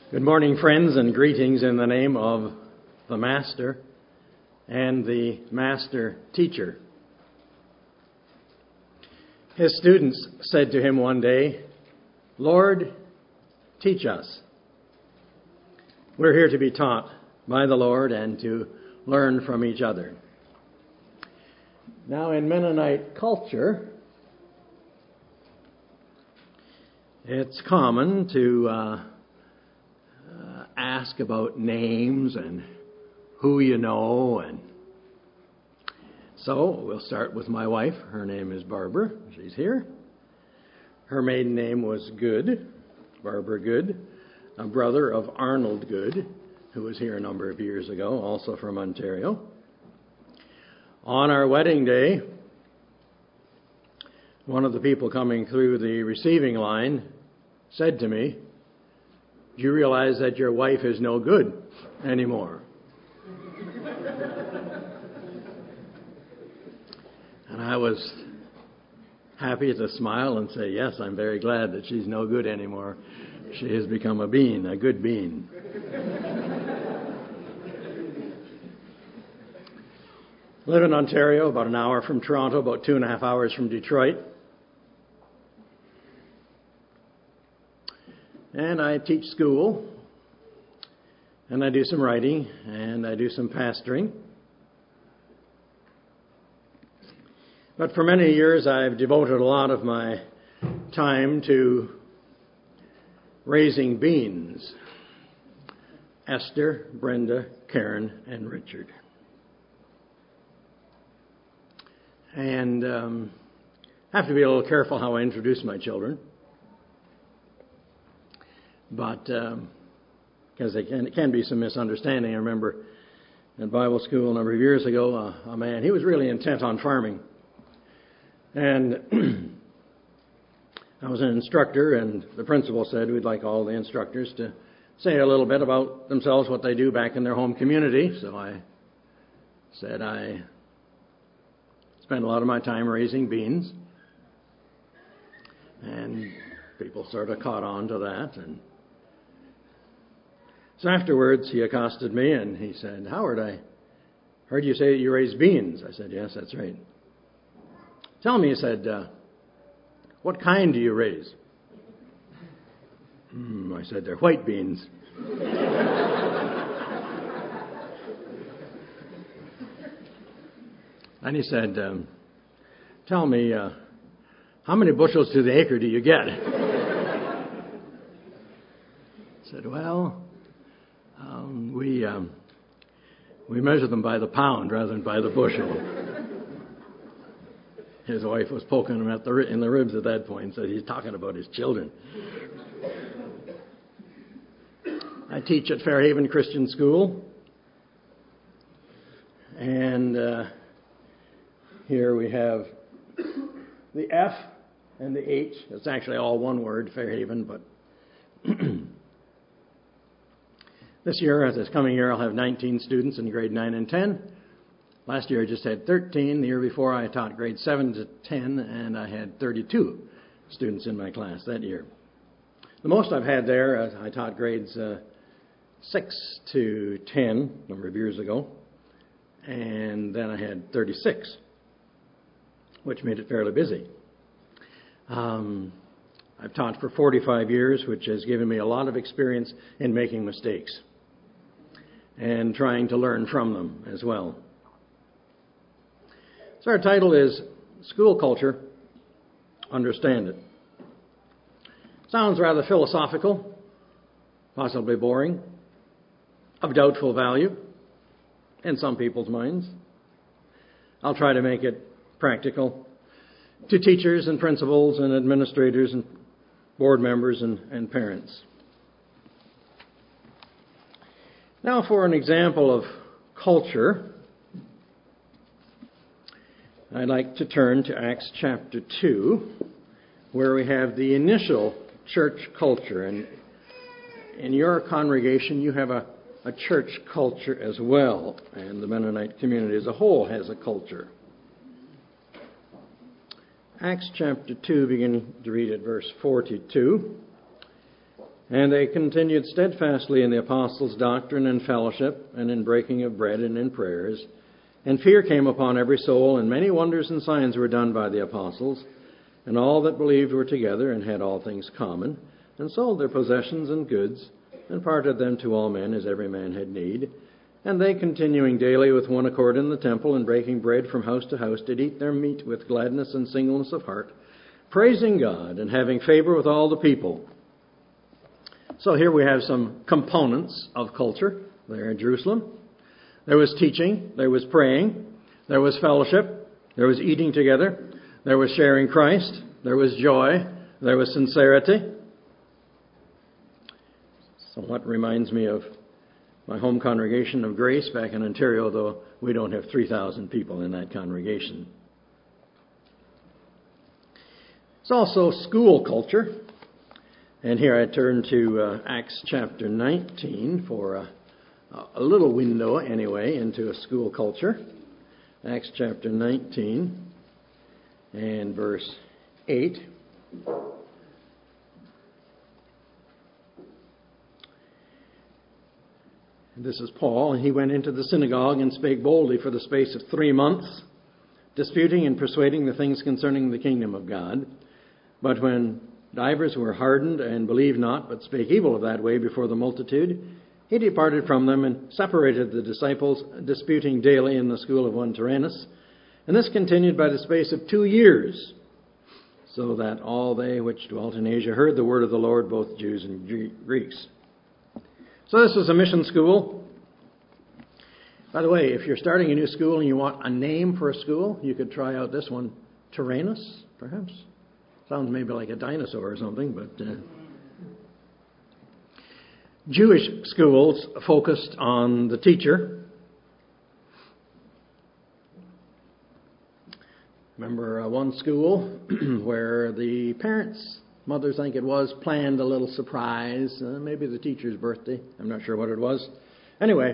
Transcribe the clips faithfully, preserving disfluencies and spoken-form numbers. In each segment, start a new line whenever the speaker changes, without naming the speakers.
Good morning, friends, and greetings in the name of the Master and the Master Teacher. His students said to him one day, "Lord, teach us." We're here to be taught by the Lord and to learn from each other. Now, in Mennonite culture, it's common to uh, uh, ask about names and who you know, and so we'll start with my wife. Her name is Barbara. She's here. Her maiden name was Good, Barbara Good, a brother of Arnold Good, who was here a number of years ago, also from Ontario. On our wedding day, one of the people coming through the receiving line said to me, "Do you realize that your wife is no good anymore?" And I was happy to smile and say, "Yes, I'm very glad that she's no good anymore. She has become a bean, a good bean." I live in Ontario, about an hour from Toronto, about two and a half hours from Detroit. And I teach school, and I do some writing, and I do some pastoring. But for many years, I've devoted a lot of my time to raising beans. Esther, Brenda, Karen, and Richard. And um, I have to be a little careful how I introduce my children. But, because um, there can be some misunderstanding. I remember in Bible school a number of years ago, uh, a man, he was really intent on farming. And I was an instructor, and the principal said we'd like all the instructors to say a little bit about themselves, what they do back in their home community. So I said I spend a lot of my time raising beans. And people sort of caught on to that. And so afterwards, he accosted me and he said, "Howard, I heard you say you raise beans." I said, "Yes, that's right." "Tell me," he said, uh, "what kind do you raise?" Mm, I said, "They're white beans." And he said, um, "Tell me, uh, how many bushels to the acre do you get?" I said, "Well, um, we um, we measure them by the pound rather than by the bushel." His wife was poking him at the in the ribs at that point and said, "He's talking about his children." I teach at Fairhaven Christian School, and uh, here we have the F and the H. It's actually all one word, Fairhaven, but this year, this coming year, I'll have nineteen students in grade nine and ten. Last year I just had thirteen. The year before I taught grade seven to ten, and I had thirty-two students in my class that year. The most I've had there, uh, I taught grades uh, six to ten a number of years ago, and then I had thirty-six, which made it fairly busy. Um, I've taught for forty-five years, which has given me a lot of experience in making mistakes and trying to learn from them as well. So our title is School Culture, Understand It. Sounds rather philosophical, possibly boring, of doubtful value in some people's minds. I'll try to make it practical to teachers and principals and administrators and board members and, and parents. Now for an example of culture, I'd like to turn to Acts chapter two, where we have the initial church culture. And in your congregation, you have a, a church culture as well, and the Mennonite community as a whole has a culture. Acts chapter two, beginning to read at verse forty-two. And they continued steadfastly in the apostles' doctrine and fellowship, and in breaking of bread and in prayers. And fear came upon every soul, and many wonders and signs were done by the apostles. And all that believed were together, and had all things common, and sold their possessions and goods, and parted them to all men as every man had need. And they, continuing daily with one accord in the temple, and breaking bread from house to house, did eat their meat with gladness and singleness of heart, praising God, and having favor with all the people. So here we have some components of culture there in Jerusalem. There was teaching, there was praying, there was fellowship, there was eating together, there was sharing Christ, there was joy, there was sincerity. Somewhat reminds me of my home congregation of Grace back in Ontario, though we don't have three thousand people in that congregation. It's also school culture. And here I turn to uh, Acts chapter nineteen for a, a little window, anyway, into a school culture. Acts chapter nineteen and verse eight. This is Paul, and he went into the synagogue and spake boldly for the space of three months, disputing and persuading the things concerning the kingdom of God. But when divers were hardened and believed not, but spake evil of that way before the multitude, he departed from them and separated the disciples, disputing daily in the school of one Tyrannus. And this continued by the space of two years, so that all they which dwelt in Asia heard the word of the Lord, both Jews and Greeks. So this is a mission school. By the way, if you're starting a new school and you want a name for a school, you could try out this one, Tyrannus, perhaps. Sounds maybe like a dinosaur or something, but uh, Jewish schools focused on the teacher. Remember uh, one school where the parents, mothers I think it was, planned a little surprise, uh, maybe the teacher's birthday. I'm not sure what it was. Anyway,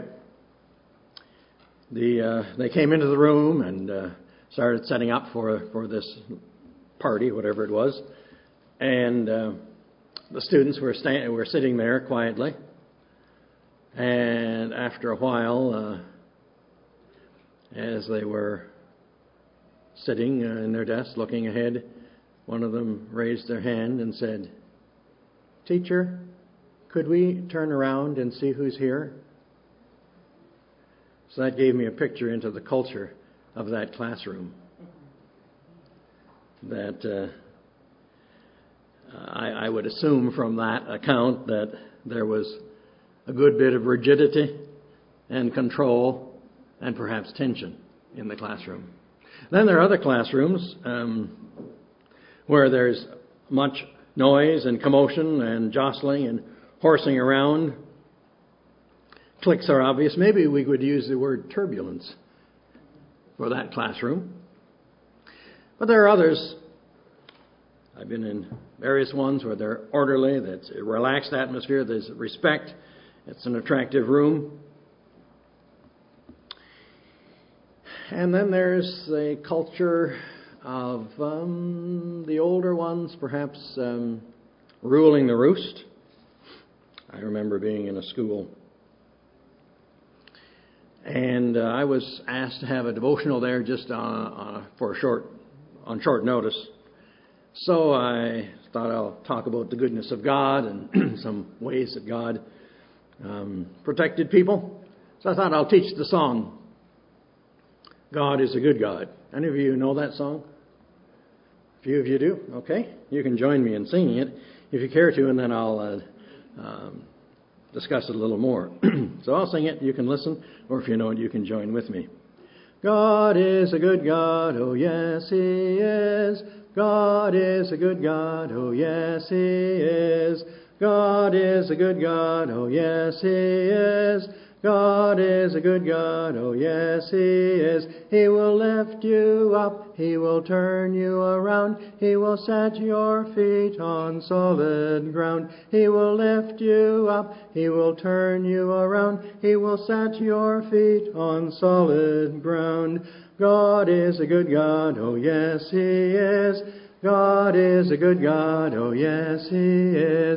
the uh, they came into the room and uh, started setting up for for this party, whatever it was, and uh, the students were sta- were sitting there quietly. And after a while, uh, as they were sitting uh, in their desks looking ahead, one of them raised their hand and said, "Teacher, could we turn around and see who's here?" So that gave me a picture into the culture of that classroom. That uh, I, I would assume from that account that there was a good bit of rigidity and control and perhaps tension in the classroom. Then there are other classrooms um, where there's much noise and commotion and jostling and horsing around. Cliques are obvious. Maybe we would use the word turbulence for that classroom. But there are others. I've been in various ones where they're orderly, that's a relaxed atmosphere, there's respect, it's an attractive room. And then there's a culture of um, the older ones, perhaps um, ruling the roost. I remember being in a school, and uh, I was asked to have a devotional there just uh, uh, for a short, on short notice. So I thought I'll talk about the goodness of God and some ways that God um, protected people. So I thought I'll teach the song, "God is a Good God." Any of you know that song? A few of you do? Okay. You can join me in singing it if you care to, and then I'll uh, um, discuss it a little more. So I'll sing it, you can listen, or if you know it, you can join with me. God is a good God, oh yes He is. God is a good God, oh yes He is. God is a good God, oh yes He is. God is a good God, oh yes He is. He will lift you up, He will turn you around, He will set your feet on solid ground. He will lift you up, He will turn you around, He will set your feet on solid ground. God is a good God, oh yes He is. God is a good God, oh yes He is.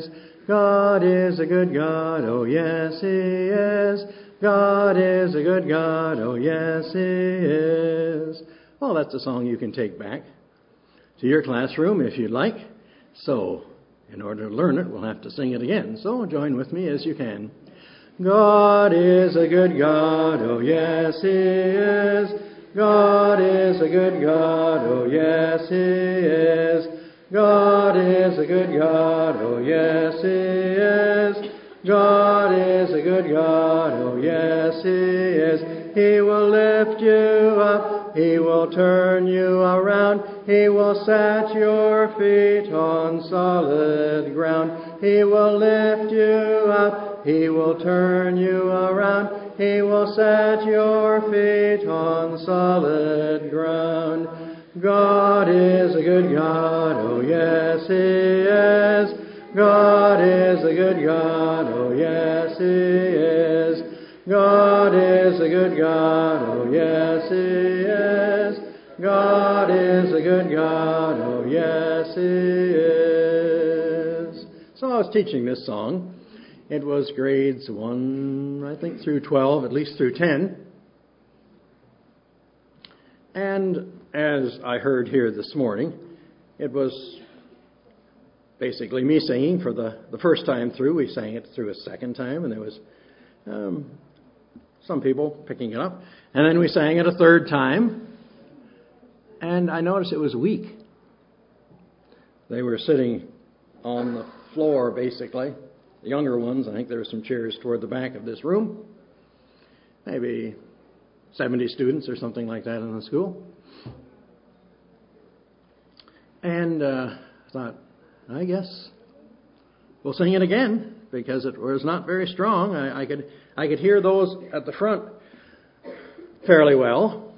God is a good God, oh yes He is. God is a good God, oh yes He is. Well, that's a song you can take back to your classroom if you'd like. So, in order to learn it, we'll have to sing it again. So, join with me as you can. God is a good God, oh yes He is. God is a good God, oh yes He is. God is a good God, oh yes He is. God is a good God, oh yes He is. He will lift you up, He will turn you around, He will set your feet on solid ground. He will lift you up, He will turn you around, He will set your feet on solid ground. God is a good God, oh yes He is. God is a good God, oh yes He is. God is a good God, oh yes He is. God is a good God, oh yes He is. So I was teaching this song. It was grades one, I think, through twelve, at least through ten. And as I heard here this morning, it was basically me singing for the, the first time through. We sang it through a second time, and there was um, some people picking it up. And then we sang it a third time, and I noticed it was weak. They were sitting on the floor, basically. The younger ones, I think there were some chairs toward the back of this room. Maybe seventy students or something like that in the school. And uh, I thought, I guess we'll sing it again, because it was not very strong. I, I could I could hear those at the front fairly well.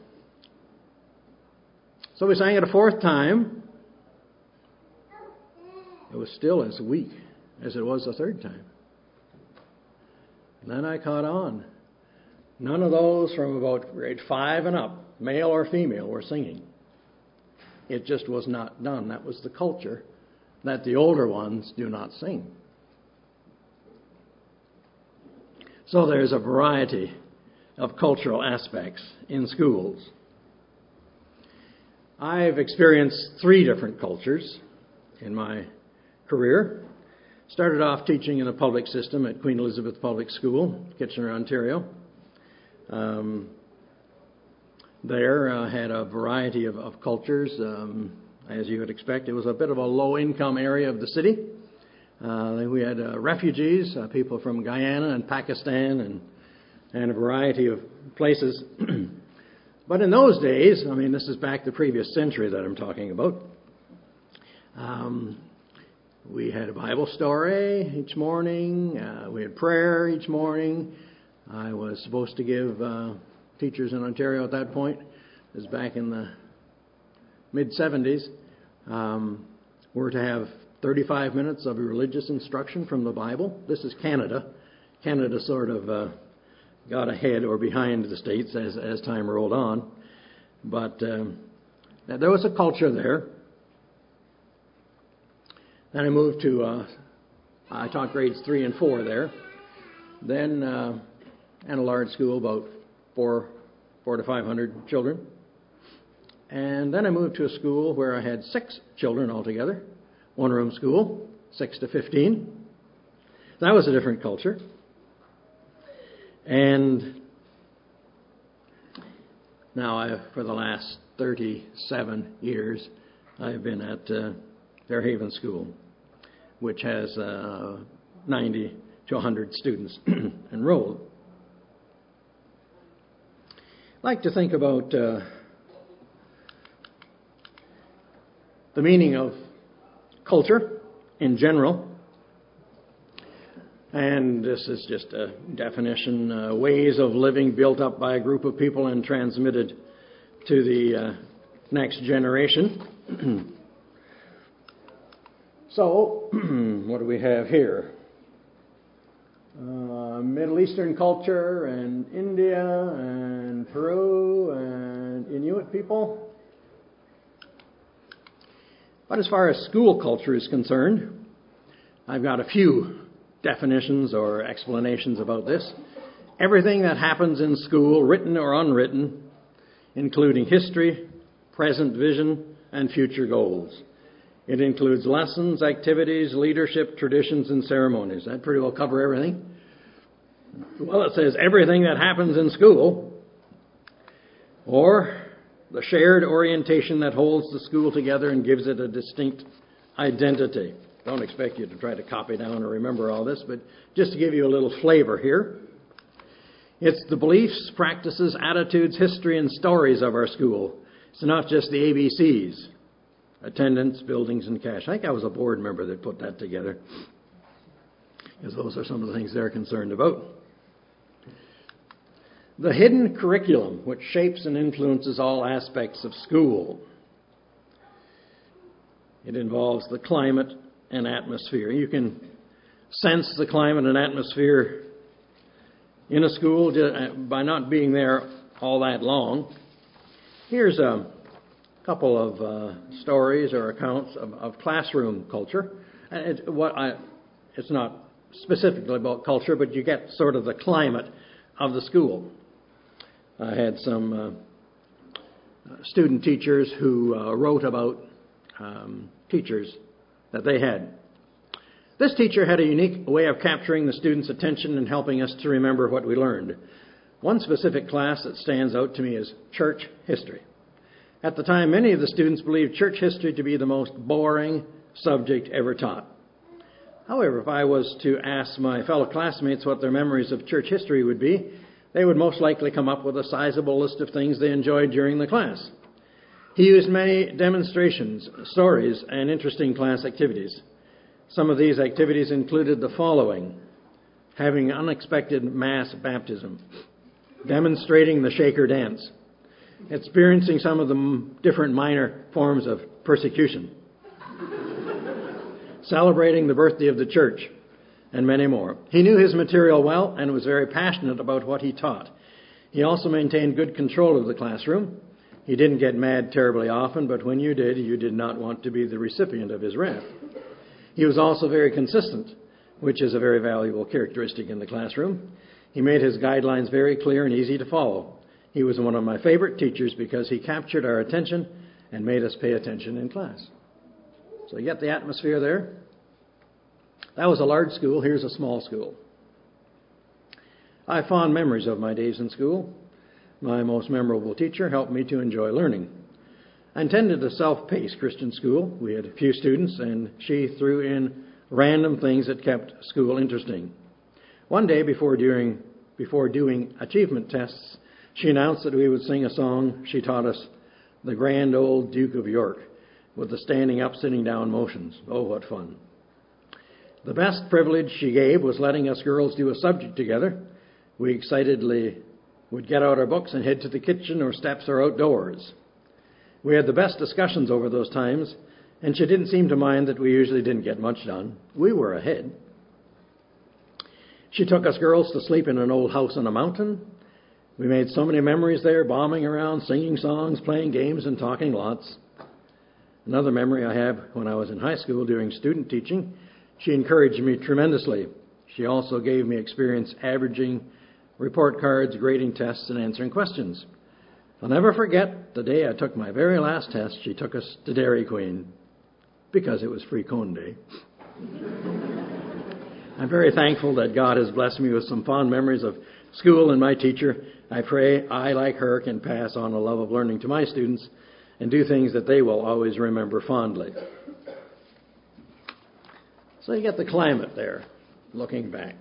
So we sang it a fourth time. It was still as weak as it was the third time. And then I caught on. None of those from about grade five and up, male or female, were singing. It just was not done. That was the culture, that the older ones do not sing. So there's a variety of cultural aspects in schools. I've experienced three different cultures in my career. Started off teaching in a public system at Queen Elizabeth Public School, Kitchener, Ontario. Um, there uh, had a variety of, of cultures. Um, as you would expect, it was a bit of a low-income area of the city. Uh, we had uh, refugees, uh, people from Guyana and Pakistan and, and a variety of places. But in those days, I mean, this is back the previous century that I'm talking about, um, we had a Bible story each morning. Uh, we had prayer each morning. I was supposed to give uh, teachers in Ontario at that point, it was back in the mid-seventies, um, were to have thirty-five minutes of religious instruction from the Bible. This is Canada. Canada sort of uh, got ahead or behind the States as, as time rolled on. But um, there was a culture there. Then I moved to, uh, I taught grades three and four there. Then, uh, and a large school, about four, four to five hundred children. And then I moved to a school where I had six children altogether, one-room school, six to fifteen. That was a different culture. And now, I, for the last thirty-seven years, I've been at uh, Fairhaven School, which has uh, ninety to one hundred students enrolled. I'd like to think about uh, the meaning of culture in general. And this is just a definition, uh, ways of living built up by a group of people and transmitted to the uh, next generation. So, what do we have here? Uh, Middle Eastern culture and India and Peru and Inuit people. But as far as school culture is concerned, I've got a few definitions or explanations about this. Everything that happens in school, written or unwritten, including history, present vision, and future goals. It includes lessons, activities, leadership, traditions, and ceremonies. That pretty well cover everything. Well, it says everything that happens in school, or the shared orientation that holds the school together and gives it a distinct identity. Don't expect you to try to copy down or remember all this, but just to give you a little flavor here. It's the beliefs, practices, attitudes, history, and stories of our school. It's not just the A B Cs. Attendance, buildings, and cash. I think I was a board member that put that together, because those are some of the things they're concerned about. The hidden curriculum, which shapes and influences all aspects of school. It involves the climate and atmosphere. You can sense the climate and atmosphere in a school by not being there all that long. Here's a couple of uh, stories or accounts of, of classroom culture. And it, what I, it's not specifically about culture, but you get sort of the climate of the school. I had some uh, student teachers who uh, wrote about um, teachers that they had. This teacher had a unique way of capturing the students' attention and helping us to remember what we learned. One specific class that stands out to me is church history. At the time, many of the students believed church history to be the most boring subject ever taught. However, if I was to ask my fellow classmates what their memories of church history would be, they would most likely come up with a sizable list of things they enjoyed during the class. He used many demonstrations, stories, and interesting class activities. Some of these activities included the following: having unexpected mass baptism, demonstrating the shaker dance, experiencing some of the different minor forms of persecution, celebrating the birthday of the church, and many more. He knew his material well and was very passionate about what he taught. He also maintained good control of the classroom. He didn't get mad terribly often, but when you did, you did not want to be the recipient of his wrath. He was also very consistent, which is a very valuable characteristic in the classroom. He made his guidelines very clear and easy to follow. He was one of my favorite teachers because he captured our attention and made us pay attention in class. So you get the atmosphere there. That was a large school. Here's a small school. I have fond memories of my days in school. My most memorable teacher helped me to enjoy learning. I attended a self-paced Christian school. We had a few students, and she threw in random things that kept school interesting. One day, before doing, before doing achievement tests, she announced that we would sing a song she taught us, The Grand Old Duke of York, with the standing up, sitting down motions. Oh, what fun. The best privilege she gave was letting us girls do a subject together. We excitedly would get out our books and head to the kitchen or steps or outdoors. We had the best discussions over those times, and she didn't seem to mind that we usually didn't get much done. We were ahead. She took us girls to sleep in an old house on a mountain. We made so many memories there, bombing around, singing songs, playing games, and talking lots. Another memory I have when I was in high school doing student teaching, she encouraged me tremendously. She also gave me experience averaging report cards, grading tests, and answering questions. I'll never forget the day I took my very last test. She took us to Dairy Queen because it was free cone day. I'm very thankful that God has blessed me with some fond memories of school and my teacher. I pray I, like her, can pass on a love of learning to my students and do things that they will always remember fondly. So you get the climate there, looking back.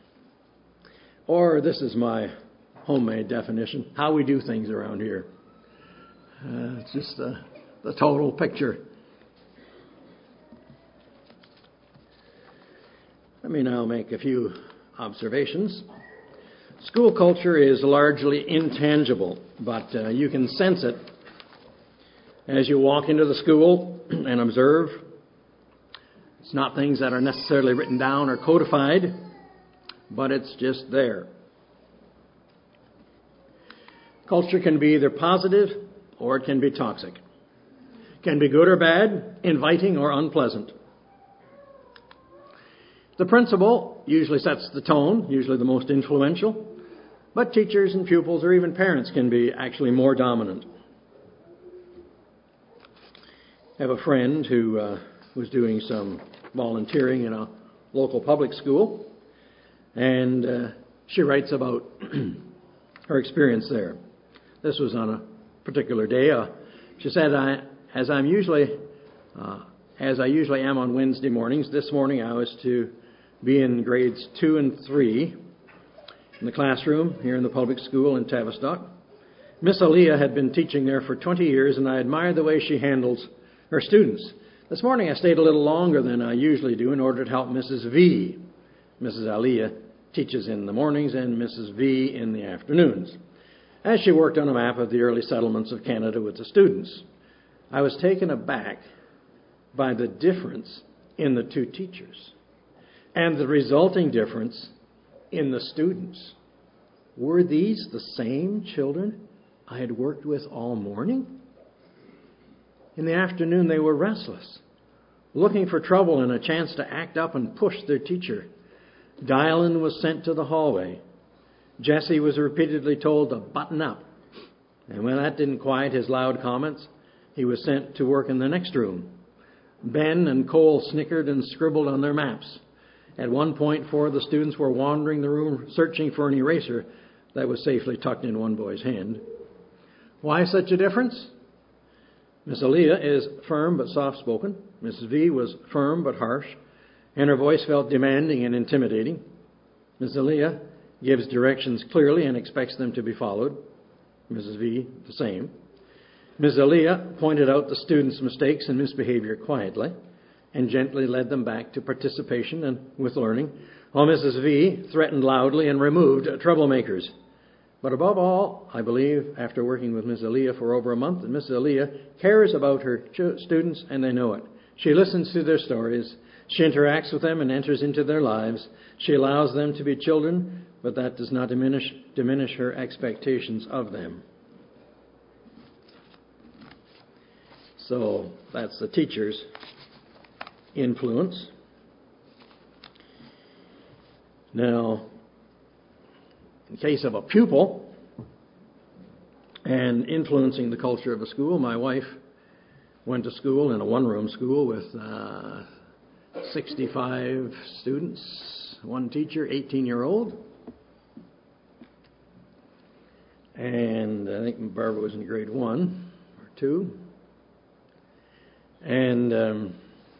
Or this is my homemade definition, how we do things around here. Uh, it's just uh, the total picture. Let me now make a few observations. School culture is largely intangible, but uh, you can sense it as you walk into the school and observe. It's not things that are necessarily written down or codified, but it's just there. Culture can be either positive or it can be toxic. It can be good or bad, inviting or unpleasant. The principal usually sets the tone, usually the most influential, but teachers and pupils or even parents can be actually more dominant. I have a friend who uh, was doing some volunteering in a local public school, and uh, she writes about her experience there. This was on a particular day. Uh, she said, I, as I'm usually, uh, as I usually am on Wednesday mornings, this morning I was to be in grades two and three in the classroom here in the public school in Tavistock. Miss Aaliyah had been teaching there for twenty years, and I admired the way she handles her students. This morning I stayed a little longer than I usually do in order to help Missus V. Missus Aaliyah teaches in the mornings and Missus V in the afternoons, as she worked on a map of the early settlements of Canada with the students. I was taken aback by the difference in the two teachers and the resulting difference in the students. Were these the same children I had worked with all morning? In the afternoon, they were restless, looking for trouble and a chance to act up and push their teacher. Dylan was sent to the hallway. Jesse was repeatedly told to button up. And when that didn't quiet his loud comments, he was sent to work in the next room. Ben and Cole snickered and scribbled on their maps. At one point, four of the students were wandering the room searching for an eraser that was safely tucked in one boy's hand. Why such a difference? Miss Aaliyah is firm but soft-spoken. Missus V was firm but harsh, and her voice felt demanding and intimidating. Miss Aaliyah gives directions clearly and expects them to be followed. Missus V, the same. Miss Aaliyah pointed out the students' mistakes and misbehavior quietly and gently led them back to participation and with learning, while Missus V threatened loudly and removed troublemakers. But above all, I believe, after working with Miss Aaliyah for over a month, that Miss Aaliyah cares about her ch- students, and they know it. She listens to their stories. She interacts with them and enters into their lives. She allows them to be children, but that does not diminish, diminish her expectations of them. So that's the teacher's influence. Now, in case of a pupil and influencing the culture of a school, my wife went to school in a one-room school with uh, sixty-five students, one teacher, eighteen-year-old. And I think Barbara was in grade one or two. And um,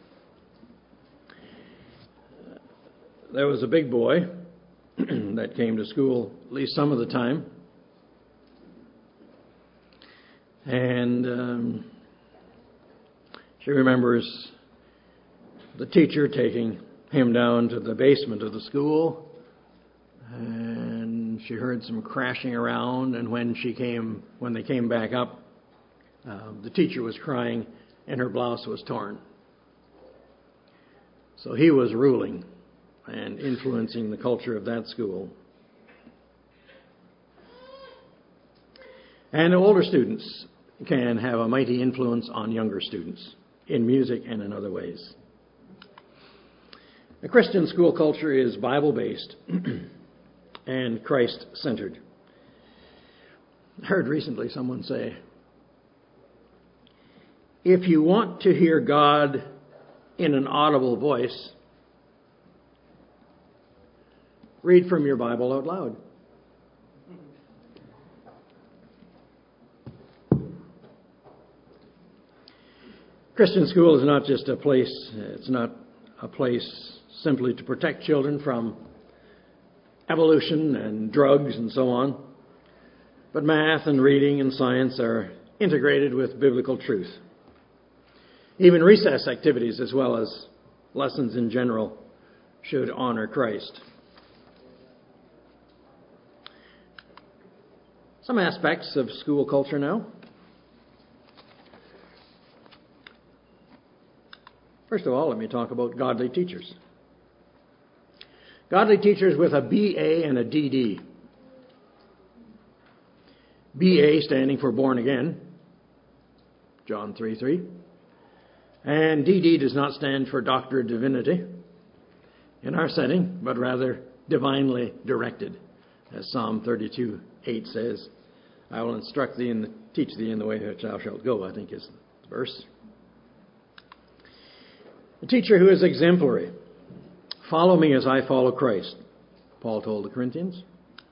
there was a big boy that came to school at least some of the time. And um, she remembers the teacher taking him down to the basement of the school. And she heard some crashing around. And when she came, when they came back up, uh, the teacher was crying and her blouse was torn. So he was ruling and influencing the culture of that school. And older students can have a mighty influence on younger students in music and in other ways. The Christian school culture is Bible-based and Christ-centered. I heard recently someone say, if you want to hear God in an audible voice, read from your Bible out loud. Christian school is not just a place, it's not a place simply to protect children from evolution and drugs and so on, but math and reading and science are integrated with biblical truth. Even recess activities, as well as lessons in general, should honor Christ. Some aspects of school culture now. First of all, let me talk about godly teachers. Godly teachers with a B A and a D D. B A standing for born again, John three three. And D D does not stand for Doctor of Divinity. in our setting, but rather divinely directed. As Psalm thirty-two eight says, I will instruct thee and teach thee in the way which thou shalt go, I think is the verse. A teacher who is exemplary. Follow me as I follow Christ, Paul told the Corinthians.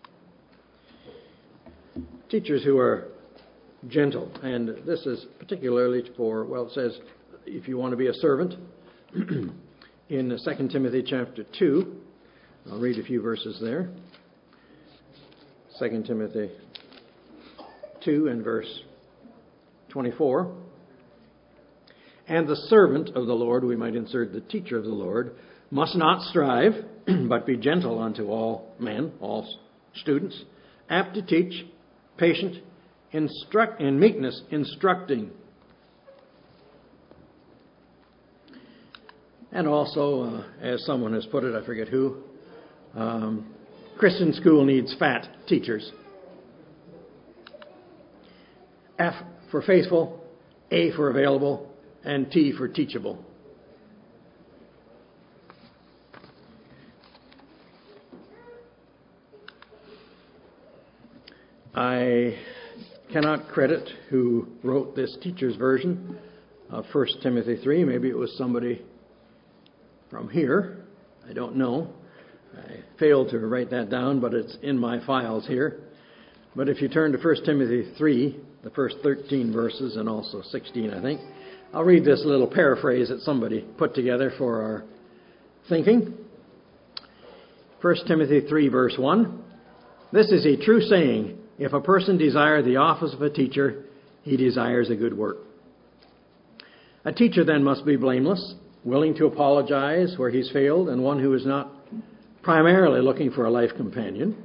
Teachers who are gentle, and this is particularly for, well, it says, if you want to be a servant, in Second Timothy chapter two, I'll read a few verses there. Second Timothy two and verse twenty-four. And the servant of the Lord, we might insert the teacher of the Lord, must not strive, but be gentle unto all men, all students, apt to teach, patient, instruct in meekness, instructing. And also, uh, as someone has put it, I forget who, um, Christian school needs fat teachers. F for faithful, A for available, and T for teachable. I cannot credit who wrote this teacher's version of First Timothy three. Maybe it was somebody from here. I don't know. I failed to write that down, but it's in my files here. But if you turn to First Timothy three, the first thirteen verses, and also sixteen, I think, I'll read this little paraphrase that somebody put together for our thinking. First Timothy three, verse one. This is a true saying. If a person desire the office of a teacher, he desires a good work. A teacher then must be blameless, willing to apologize where he's failed, and one who is not primarily looking for a life companion.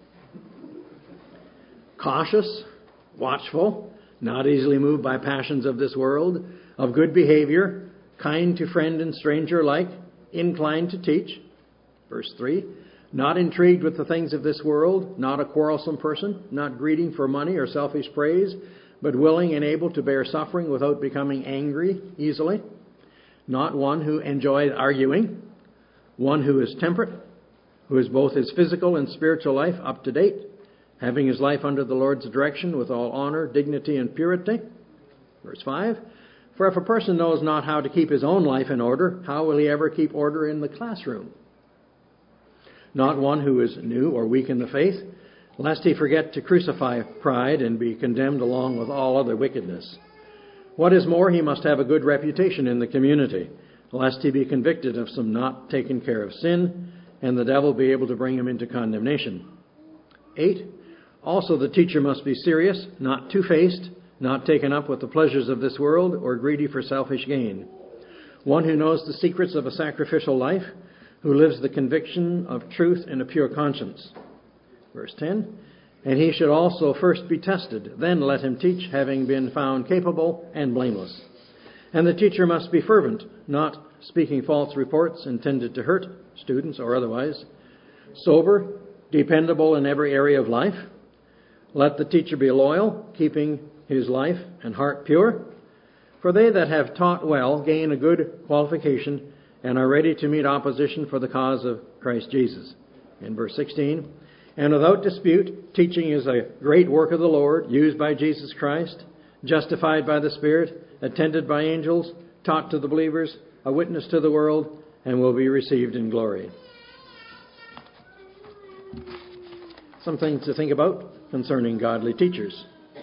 Cautious, watchful, not easily moved by passions of this world, of good behavior, kind to friend and stranger alike, inclined to teach. Verse three. Not intrigued with the things of this world, not a quarrelsome person, not greedy for money or selfish praise, but willing and able to bear suffering without becoming angry easily. Not one who enjoys arguing, one who is temperate, who is both his physical and spiritual life up to date, having his life under the Lord's direction with all honor, dignity, and purity. Verse five. For if a person knows not how to keep his own life in order, how will he ever keep order in the classroom? Not one who is new or weak in the faith, lest he forget to crucify pride and be condemned along with all other wickedness. What is more, he must have a good reputation in the community, lest he be convicted of some not taken care of sin, and the devil be able to bring him into condemnation. Eight. Also the teacher must be serious, not two-faced, not taken up with the pleasures of this world, or greedy for selfish gain. One who knows the secrets of a sacrificial life, who lives the conviction of truth in a pure conscience. Verse ten. And he should also first be tested, then let him teach, having been found capable and blameless. And the teacher must be fervent, not speaking false reports intended to hurt students or otherwise. Sober, dependable in every area of life. Let the teacher be loyal, keeping his life and heart pure. For they that have taught well gain a good qualification and are ready to meet opposition for the cause of Christ Jesus. In verse sixteen, and without dispute, teaching is a great work of the Lord, used by Jesus Christ, justified by the Spirit, attended by angels, taught to the believers, a witness to the world, and will be received in glory. Some things to think about concerning godly teachers.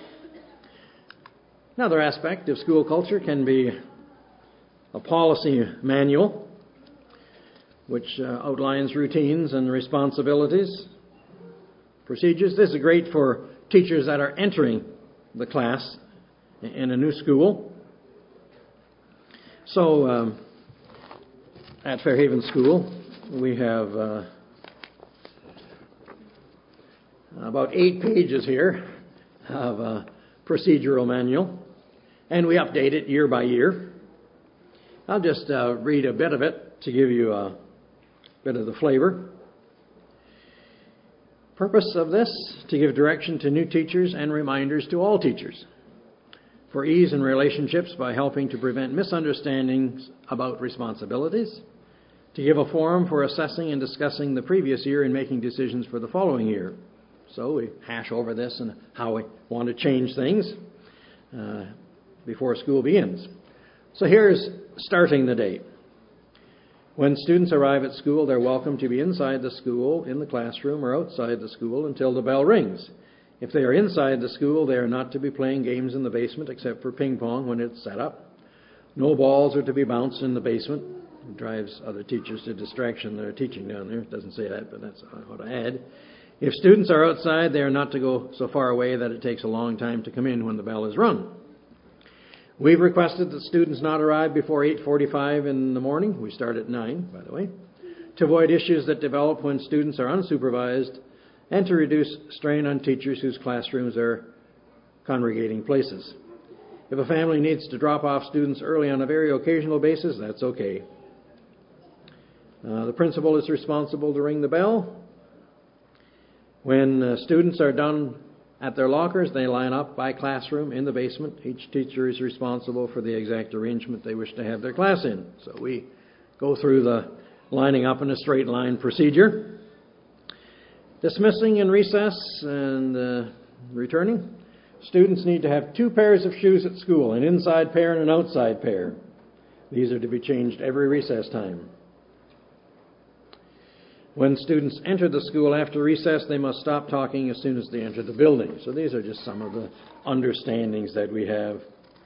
Another aspect of school culture can be a policy manual, which uh, outlines routines and responsibilities, procedures. This is great for teachers that are entering the class in a new school. So, um, at Fairhaven School, we have uh, about eight pages here of a procedural manual, and we update it year by year. I'll just uh, read a bit of it to give you a bit of the flavor. Purpose of this, to give direction to new teachers and reminders to all teachers, for ease in relationships by helping to prevent misunderstandings about responsibilities, to give a forum for assessing and discussing the previous year and making decisions for the following year. So we hash over this and how we want to change things uh, before school begins. So here's starting the day. When students arrive at school, they're welcome to be inside the school, in the classroom, or outside the school until the bell rings. If they are inside the school, they are not to be playing games in the basement except for ping pong when it's set up. No balls are to be bounced in the basement. It drives other teachers to distraction. They're teaching down there. It doesn't say that, but that's what I add. If students are outside, they are not to go so far away that it takes a long time to come in when the bell is rung. We've requested that students not arrive before eight forty-five in the morning. We start at nine, by the way, to avoid issues that develop when students are unsupervised and to reduce strain on teachers whose classrooms are congregating places. If a family needs to drop off students early on a very occasional basis, that's okay. Uh, the principal is responsible to ring the bell. When uh, students are done at their lockers, they line up by classroom in the basement. Each teacher is responsible for the exact arrangement they wish to have their class in. So we go through the lining up in a straight line procedure. Dismissing and recess and uh, returning. Students need to have two pairs of shoes at school, an inside pair and an outside pair. These are to be changed every recess time. When students enter the school after recess, they must stop talking as soon as they enter the building. So these are just some of the understandings that we have.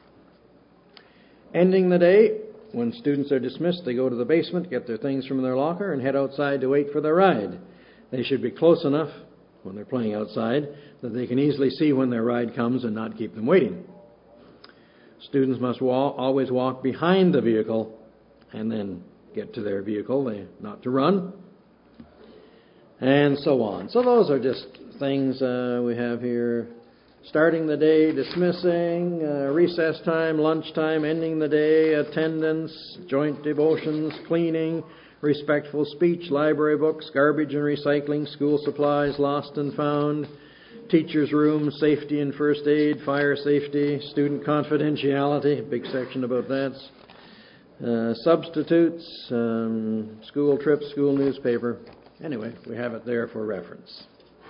Ending the day, when students are dismissed, they go to the basement, get their things from their locker, and head outside to wait for their ride. They should be close enough when they're playing outside that they can easily see when their ride comes and not keep them waiting. Students must walk, always walk behind the vehicle and then get to their vehicle, they not to run, and so on. So those are just things uh, we have here. Starting the day, dismissing, uh, recess time, lunchtime, ending the day, attendance, joint devotions, cleaning, respectful speech, library books, garbage and recycling, school supplies, lost and found, teacher's room, safety and first aid, fire safety, student confidentiality, a big section about that, uh, substitutes, um, school trips, school newspaper. Anyway, we have it there for reference.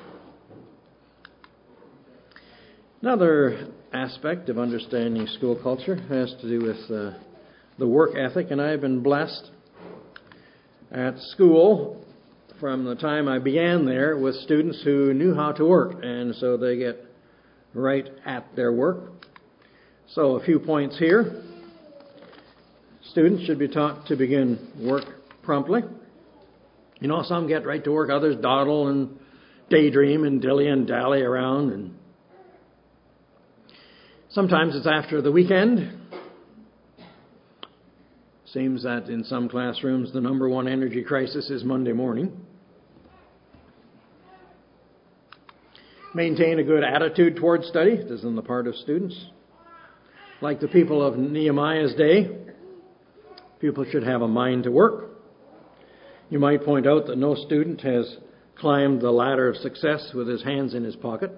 Another aspect of understanding school culture has to do with uh, the work ethic, and I've been blessed at school from the time I began there with students who knew how to work, and so they get right at their work. So a few points here. Students should be taught to begin work promptly. You know, some get right to work, others dawdle and daydream and dilly and dally around. And sometimes it's after the weekend. Seems that in some classrooms the number one energy crisis is Monday morning. Maintain a good attitude towards study. This is on the part of students. Like the people of Nehemiah's day, people should have a mind to work. You might point out that no student has climbed the ladder of success with his hands in his pocket.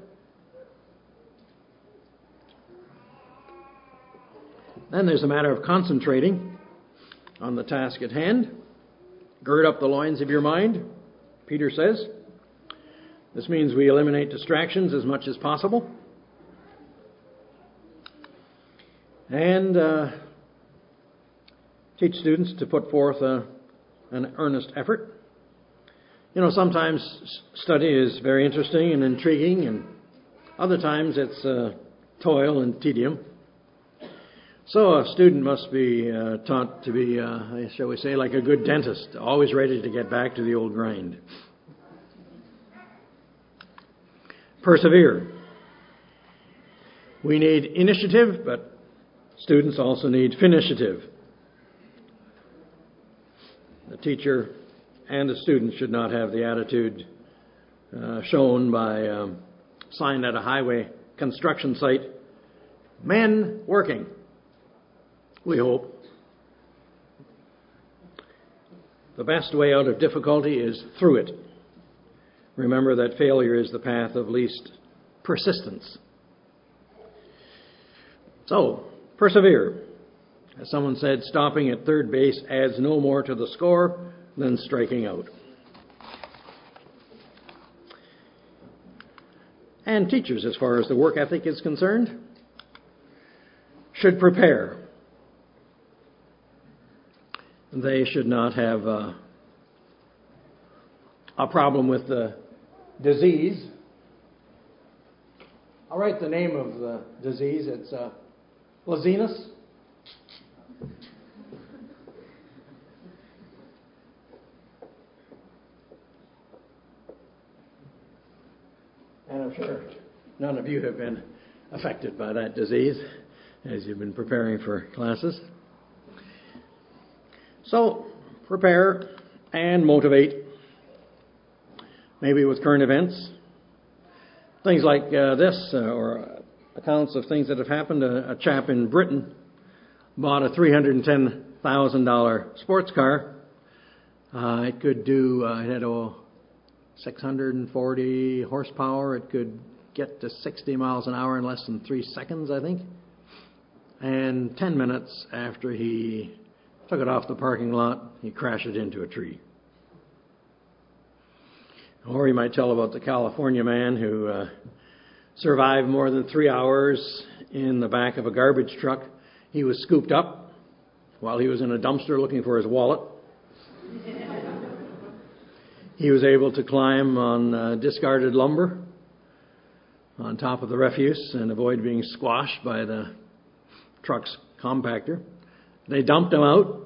Then there's a matter of concentrating on the task at hand. Gird up the loins of your mind, Peter says. This means we eliminate distractions as much as possible. And uh, teach students to put forth a an earnest effort. You know, sometimes study is very interesting and intriguing, and other times it's uh, toil and tedium. So a student must be uh, taught to be, uh, shall we say, like a good dentist, always ready to get back to the old grind. Persevere. We need initiative, but students also need finitiative. The teacher and the student should not have the attitude uh, shown by um, sign at a highway construction site, men working, we hope. The best way out of difficulty is through it. Remember that failure is the path of least persistence. So, persevere. As someone said, stopping at third base adds no more to the score than striking out. And teachers, as far as the work ethic is concerned, should prepare. They should not have uh, a problem with the disease. I'll write the name of the disease. It's uh, Lazinus. And I'm sure none of you have been affected by that disease as you've been preparing for classes. So, prepare and motivate, maybe with current events. Things like uh, this, uh, or accounts of things that have happened. A, a chap in Britain bought a three hundred ten thousand dollars sports car. Uh, it could do, uh, it had oh, six hundred forty horsepower. It could get to sixty miles an hour in less than three seconds, I think. And ten minutes after he took it off the parking lot, he crashed it into a tree. Or you might tell about the California man who uh, survived more than three hours in the back of a garbage truck. He was scooped up while he was in a dumpster looking for his wallet. He was able to climb on uh, discarded lumber on top of the refuse and avoid being squashed by the truck's compactor. They dumped him out,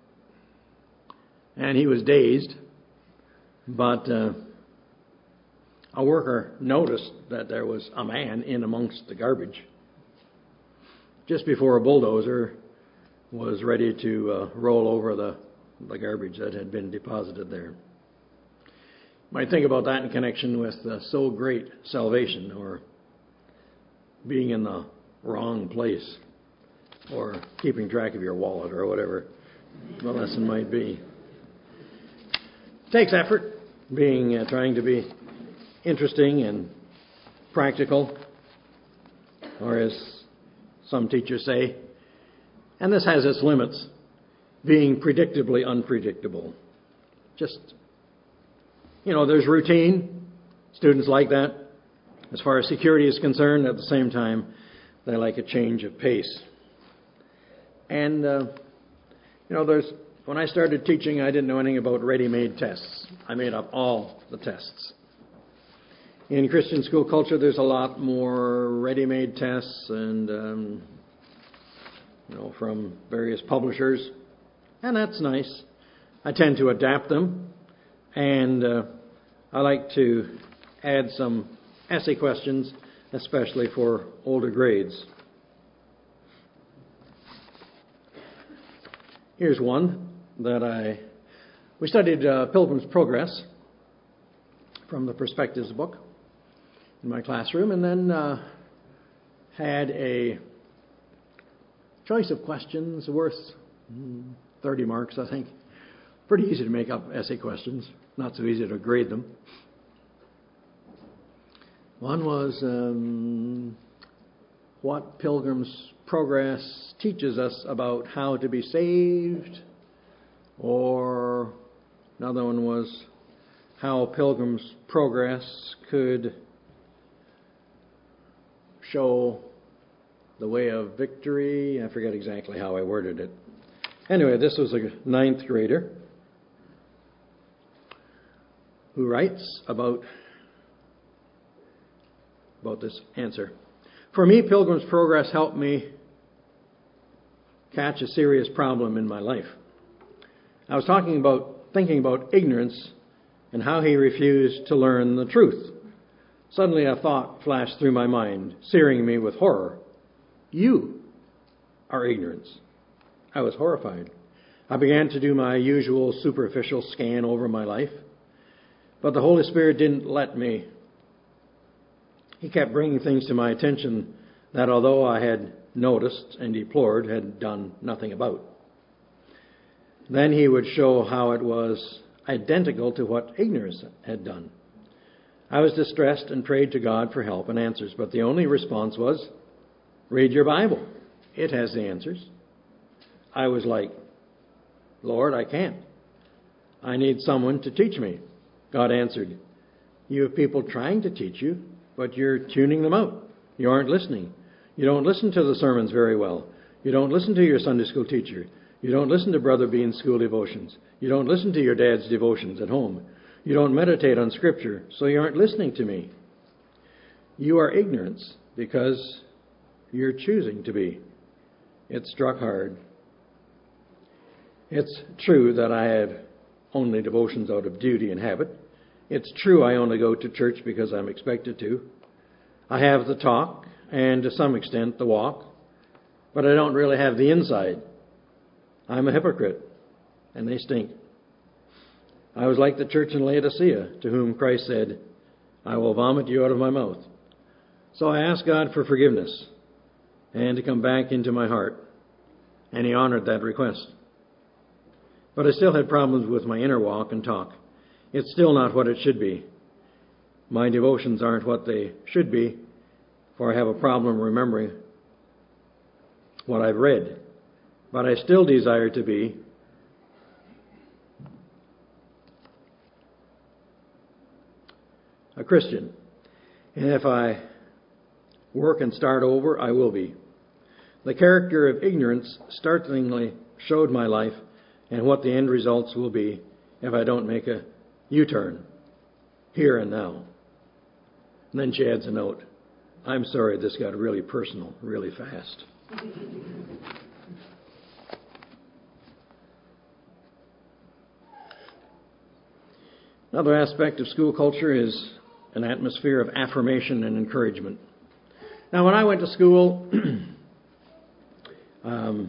and he was dazed, but uh, a worker noticed that there was a man in amongst the garbage just before a bulldozer was ready to uh, roll over the, the garbage that had been deposited there. You might think about that in connection with uh, so great salvation, or being in the wrong place, or keeping track of your wallet, or whatever the lesson might be. It takes effort, being uh, trying to be interesting and practical, or as some teachers say, and this has its limits, being predictably unpredictable. Just, you know, there's routine. Students like that. As far as security is concerned, at the same time, they like a change of pace. And, uh, you know, there's when I started teaching, I didn't know anything about ready-made tests. I made up all the tests. In Christian school culture, there's a lot more ready-made tests and, um, you know, from various publishers. And that's nice. I tend to adapt them. And uh, I like to add some essay questions, especially for older grades. Here's one that I... We studied uh, Pilgrim's Progress from the Perspectives book in my classroom, and then uh, had a choice of questions worth thirty marks, I think. Pretty easy to make up essay questions, not so easy to grade them. One was um, what Pilgrim's Progress teaches us about how to be saved, or another one was how Pilgrim's Progress could show the way of victory. I forget exactly how I worded it. Anyway, this was a ninth grader who writes about, about this answer. For me, Pilgrim's Progress helped me catch a serious problem in my life. I was talking about, thinking about ignorance and how he refused to learn the truth. Suddenly a thought flashed through my mind, searing me with horror. You are ignorance. I was horrified. I began to do my usual superficial scan over my life, but the Holy Spirit didn't let me. He kept bringing things to my attention that, although I had noticed and deplored, had done nothing about. Then he would show how it was identical to what ignorance had done. I was distressed and prayed to God for help and answers, but the only response was, read your Bible. It has the answers. I was like, Lord, I can't. I need someone to teach me. God answered, you have people trying to teach you, but you're tuning them out. You aren't listening. You don't listen to the sermons very well. You don't listen to your Sunday school teacher. You don't listen to Brother Bean's school devotions. You don't listen to your dad's devotions at home. You don't meditate on Scripture, so you aren't listening to me. You are ignorant because you're choosing to be. It struck hard. It's true that I have only devotions out of duty and habit. It's true I only go to church because I'm expected to. I have the talk and to some extent the walk, but I don't really have the inside. I'm a hypocrite, and they stink. I was like the church in Laodicea, to whom Christ said, I will vomit you out of my mouth. So I asked God for forgiveness and to come back into my heart, and He honored that request. But I still had problems with my inner walk and talk. It's still not what it should be. My devotions aren't what they should be, for I have a problem remembering what I've read. But I still desire to be a Christian. And if I work and start over, I will be. The character of ignorance startlingly showed my life and what the end results will be if I don't make a U-turn here and now. And then she adds a note. I'm sorry this got really personal really fast. Another aspect of school culture is an atmosphere of affirmation and encouragement. Now, when I went to school, um,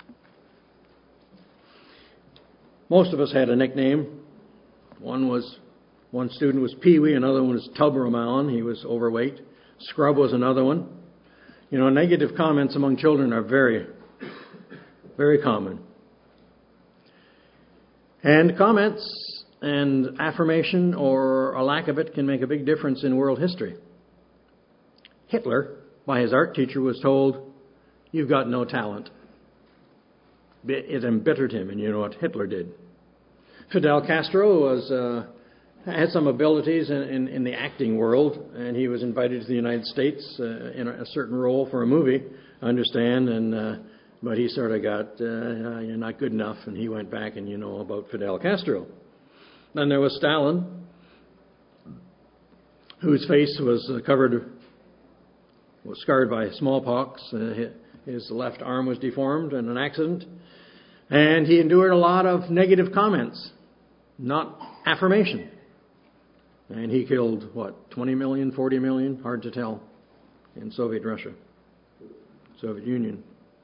most of us had a nickname. One was one student was Pee Wee, another one was Tub Romalan. He was overweight. Scrub was another one. You know, negative comments among children are very, very common. And comments and affirmation or a lack of it can make a big difference in world history. Hitler, by his art teacher, was told, you've got no talent. It embittered him, and you know what Hitler did. Fidel Castro was uh, had some abilities in, in, in the acting world, and he was invited to the United States uh, in a, a certain role for a movie, I understand, and uh, but he sort of got, uh, you're not good enough, and he went back, and you know about Fidel Castro. Then there was Stalin, whose face was uh, covered, was scarred by smallpox. Uh, his left arm was deformed in an accident. And he endured a lot of negative comments, not affirmation. And he killed, what, twenty million, forty million? Hard to tell, in Soviet Russia, Soviet Union.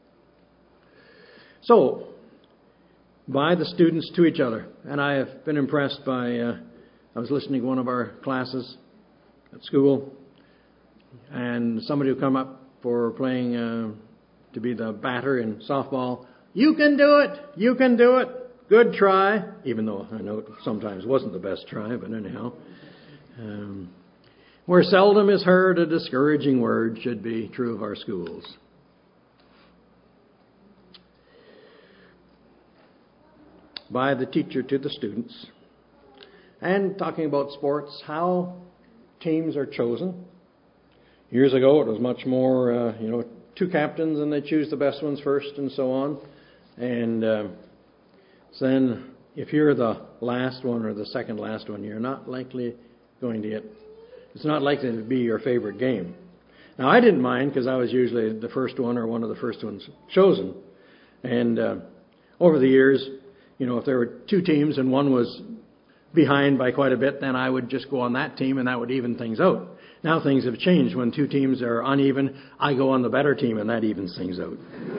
So, by the students to each other. And I have been impressed by, uh, I was listening to one of our classes at school, and somebody who come up for playing uh, to be the batter in softball. You can do it. You can do it. Good try. Even though I know it sometimes wasn't the best try, but anyhow. Um, where seldom is heard a discouraging word should be true of our schools. By the teacher to the students. And talking about sports, how teams are chosen. Years ago it was much more, uh, you know, two captains and they choose the best ones first and so on. And uh, then if you're the last one or the second last one, you're not likely going to get, it's not likely to be your favorite game. Now, I didn't mind because I was usually the first one or one of the first ones chosen. And uh, over the years, you know, if there were two teams and one was behind by quite a bit, then I would just go on that team and that would even things out. Now things have changed. When two teams are uneven, I go on the better team and that evens things out.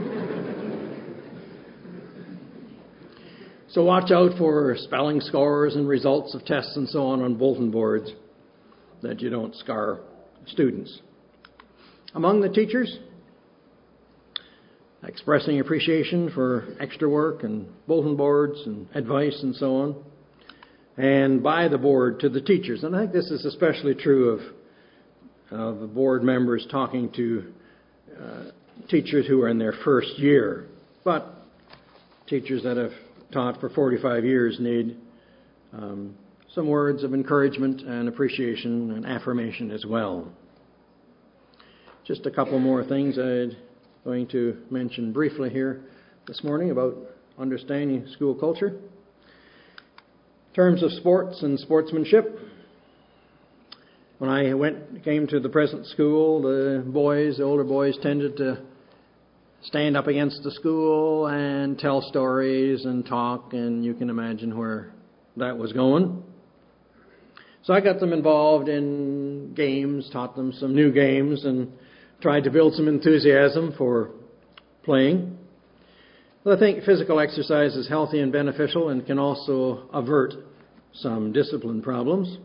So watch out for spelling scores and results of tests and so on on bulletin boards that you don't scar students. Among the teachers, expressing appreciation for extra work and bulletin boards and advice and so on. And by the board to the teachers. And I think this is especially true of, of the board members talking to uh, teachers who are in their first year. But teachers that have taught for forty-five years need um, some words of encouragement and appreciation and affirmation as well. Just a couple more things I'm going to mention briefly here this morning about understanding school culture. In terms of sports and sportsmanship, when I went came to the present school, the boys, the older boys, tended to stand up against the school and tell stories and talk, and you can imagine where that was going. So I got them involved in games, taught them some new games, and tried to build some enthusiasm for playing. But I think physical exercise is healthy and beneficial and can also avert some discipline problems.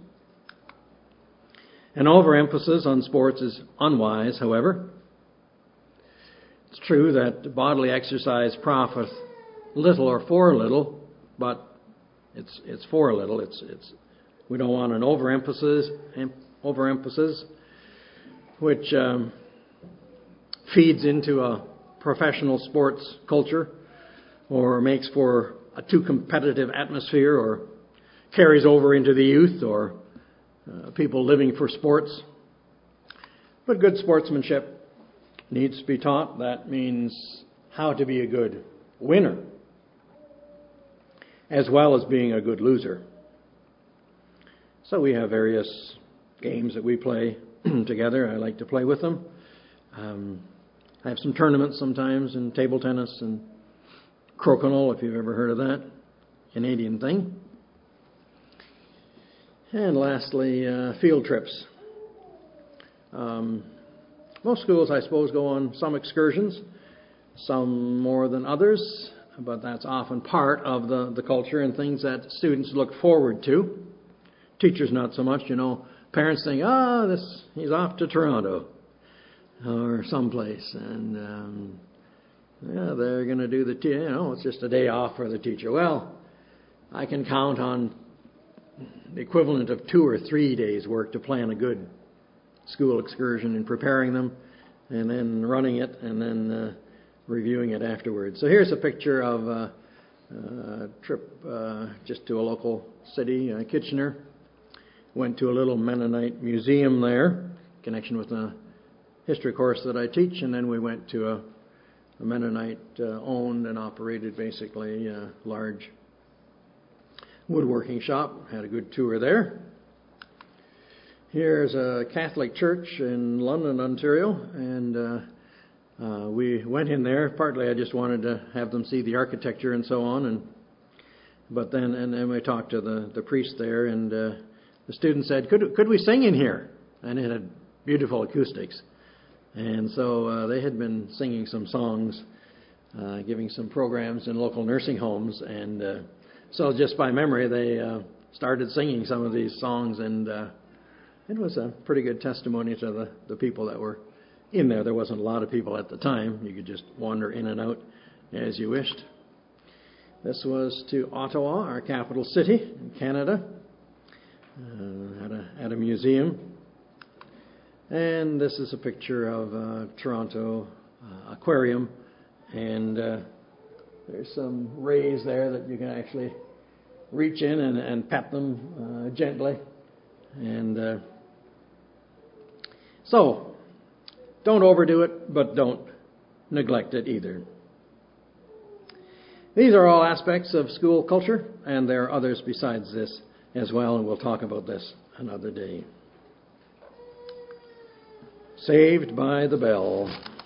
An overemphasis on sports is unwise, however. It's true that bodily exercise profits little or for little, but it's it's for little. It's it's we don't want an overemphasis overemphasis, which um, feeds into a professional sports culture, or makes for a too competitive atmosphere, or carries over into the youth, or uh, people living for sports. But good sportsmanship needs to be taught. That means how to be a good winner, as well as being a good loser. So we have various games that we play together. I like to play with them. Um, I have some tournaments sometimes in table tennis and crokinole, if you've ever heard of that, Canadian thing. And lastly, uh, field trips. Um, most schools, I suppose, go on some excursions, some more than others, but that's often part of the, the culture and things that students look forward to. Teachers not so much, you know. Parents think, ah, oh, this he's off to Toronto or someplace, and um, yeah, they're going to do the, t- you know, it's just a day off for the teacher. Well, I can count on the equivalent of two or three days' work to plan a good school excursion and preparing them, and then running it, and then uh, reviewing it afterwards. So here's a picture of uh, a trip uh, just to a local city, uh, Kitchener. Went to a little Mennonite museum there, in connection with a history course that I teach, and then we went to a, a Mennonite-owned uh, and operated, basically, uh, large woodworking shop. Had a good tour there. Here's a Catholic church in London, Ontario, and uh, uh, we went in there. Partly I just wanted to have them see the architecture and so on, and but then and then we talked to the, the priest there, and uh, the student said, could could we sing in here? And it had beautiful acoustics. And so uh, they had been singing some songs, uh, giving some programs in local nursing homes, and uh, so just by memory they uh, started singing some of these songs, and uh, it was a pretty good testimony to the, the people that were in there. There wasn't a lot of people at the time. You could just wander in and out as you wished. This was to Ottawa, our capital city in Canada, uh, at, a, at a museum. And this is a picture of uh, Toronto uh, Aquarium, and uh, there's some rays there that you can actually reach in and, and pet them uh, gently. And uh, so, don't overdo it, but don't neglect it either. These are all aspects of school culture, and there are others besides this as well, and we'll talk about this another day. Saved by the Bell.